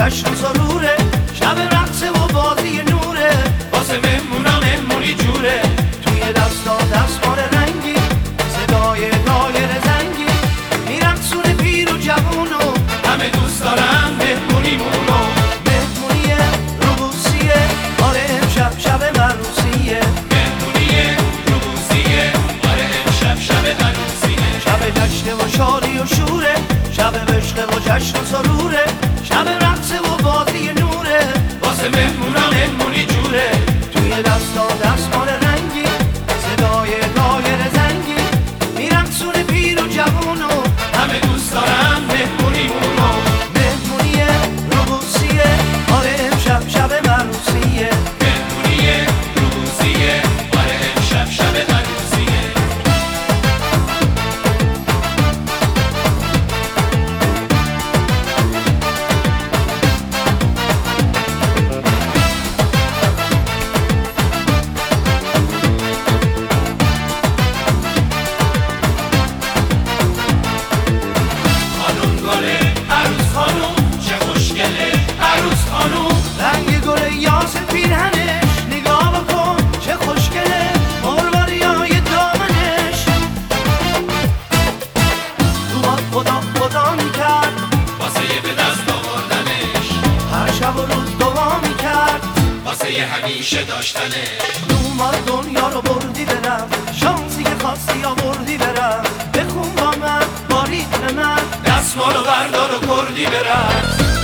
جشن و سروره، شب رقص و بازی نوره، واسه مهمونا مهمونی جوره. توی دستا دستمال رنگی، صدای تایر زنگی، میرقصونه پیر و جوونو، همه دوست دارن مهمونیمونو. مهمونیه روبوسیه، آره امشب شب عروسیه. مهمونیه روبوسیه، آره امشب شب عروسیه. شب جشن و شادی و شوره، شب عشق و جشن و سروره، شب رقص و بازی نوره، واسه مهمونا مهمونی جوره. توی دستا دستمال رنگی، صدای تایر زنگی، میرقصونه پیر و جوونو، همه دوست دارن مهمونیمونو. مهمونیه روبوسیه، آره امشب شب عروسیه. مهمونیه روبوسیه، آره امشب شب عروسیه. رنگ گل یاس پیرهنش، نگاه بکن چه خوشگله، مروارید دامنش. تو خدا خدا میکرد واسه یه به دست آوردنش، هر شب و روز دعا میکرد واسه یه همیشه داشتنش. اومد دنیا رو بردی برم، شانسی که خواستی آوردی برم. بخون با من با ریتم من، دستمالو بردار و کردی برقص.